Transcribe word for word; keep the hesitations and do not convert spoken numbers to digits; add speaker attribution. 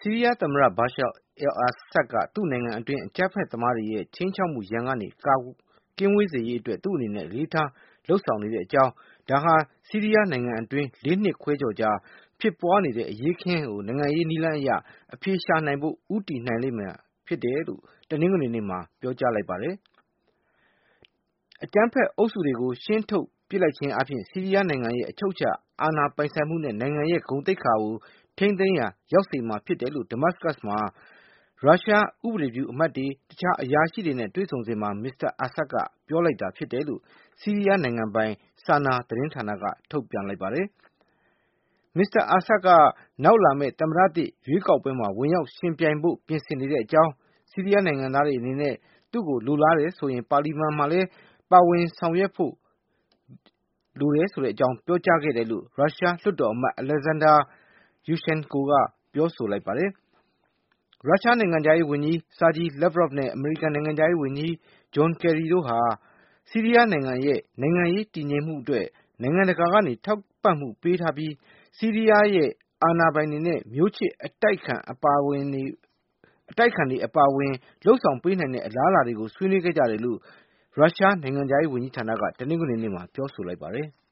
Speaker 1: ဆီးရီးယားသမ္မတ Bashar al-Assad ကသူ့နိုင်ငံအတွင်းအကြမ်းဖက်သမားတွေရဲ့ခြိမ်းခြောက်မှုရန်ကနေကင်းဝေးစေရေးအတွက်သူ့အနေနဲ့အလေးထားလုပ်ဆောင်နေတဲ့အကြောင်းဒါဟာဆီးရီးယားနိုင်ငံအတွင်းလေးနှစ်ခွဲကျော်ကြာဖြစ်ပွားနေတဲ့အရေးအခင်းကိုနိုင်ငံရေးနည်းလမ်းအရအဖြေရှာနိုင်ဖို့ဦးတည်နိုင်လိမ့်မယ်ဖြစ်တယ်လို့တနင်္ဂနွေနေ့မှာပြောကြားလိုက်ပါတယ်။အကြမ်းဖက်အုပ်စုတွေကိုရှင်းထုတ်ပစ်လိုက်ခြင်းအပြင်ဆီးရီးယားနိုင်ငံရဲ့အချုပ်အခြာအာဏာပိုင်ဆိုင်မှုနဲ့နိုင်ငံရဲ့ဂုဏ်သိက္ခာကိုထိန်းသိမ်းရာရောက်စေမှာဖြစ်တယ်လို့ Damascus မှာရုရှားဥပဒေပြုအမတ်တွေတခြားအရာရှိတွေနဲ့တွေ့ဆုံစဉ်မှာ မစ္စတာ Assad ကပြောလိုက်တာဖြစ်တယ်လို့ဆီးရီးယားနိုင်ငံပိုင် SANA သတင်းဌာနကထုတ်ပြန်လိုက်ပါတယ်။ မစ္စတာ Assad ကနောက်လာမယ့်သမ္မတသစ်ရွေးကောက်ပွဲမှာဝင်ရောက်ယှဉ်ပြိုင်ဖို့ပြင်ဆင်နေတဲ့အကြောင်းဆီးရီးယားနိုင်ငံသားတွေအနေနဲ့သူ့ကိုလိုလားတယ်ဆိုရင်ပါလီမန်မှာလည်းပါဝင်ဆောင်ရွက်ဖို့လိုတယ်ဆိုတဲ့အကြောင်းပြောကြားခဲ့တယ်လို့ရုရှားလွှတ်တော်အမတ် Alexander Yurchenko ကပြောဆိုလိုက်ပါတယ်။ ရုရှားနိုင်ငံခြားရေးဝန်ကြီး Sergey Lavrov နဲ့အမေရိကန်နိုင်ငံခြားရေးဝန်ကြီး John Kerry တို့ဟာဆီးရီးယားနိုင်ငံရဲ့နိုင်ငံရေးတည်ငြိမ်မှုအတွက်နိုင်ငံတကာကနေထောက်ပံ့မှုပေးထားပြီးဆီးရီးယားရဲ့အာဏာပိုင်တွေနဲ့မျိုးချစ်အတိုက်အခံတွေအပါအဝင်လုပ်ဆောင်ပေးနိုင်တဲ့အလားအလာတွေကိုဆွေးနွေးခဲ့ကြတယ်လို့ရုရှားနိုင်ငံခြားရေးဝန်ကြီးဌာနကတနင်္ဂနွေနေ့မှာပြောဆိုလိုက်ပါတယ်။